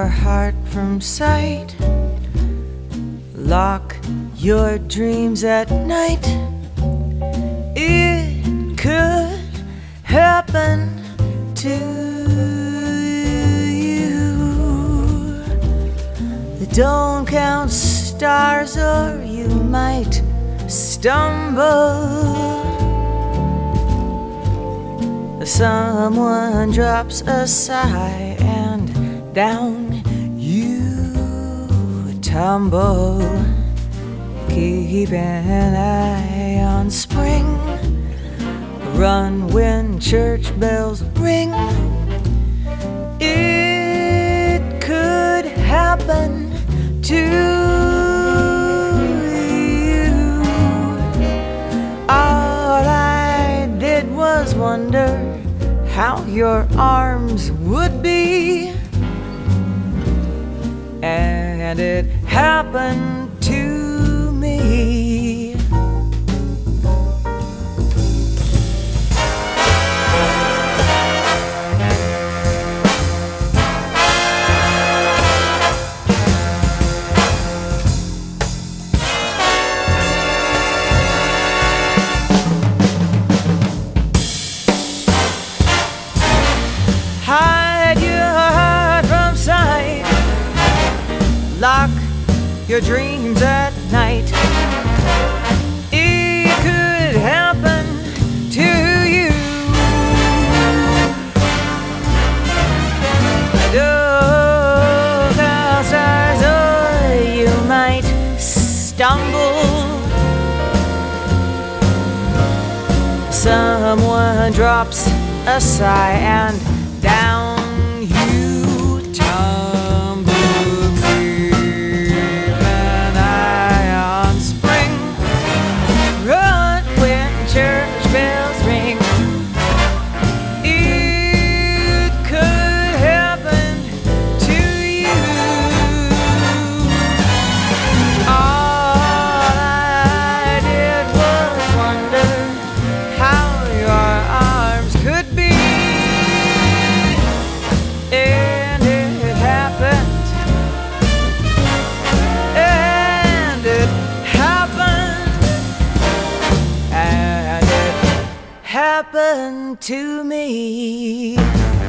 heart from sight. Lock your dreams at night. It could happen to you. Don't count stars or you might stumble. Someone drops a sigh and down you tumble. Keep an eye on spring. Run when church bells ring. It could happen to you. All I did was wonder how your arms would be, and it happened to me. Hide your heart from sight. Lock your dreams at night. It could happen to you. Don't count stars or you might stumble. Someone drops a sigh and down you tumble. Keep an eye on spring. Run when church bells ring. It could happen to you. All I did was wonder how your arms could be. And it happened. And it happened. And it happened to me.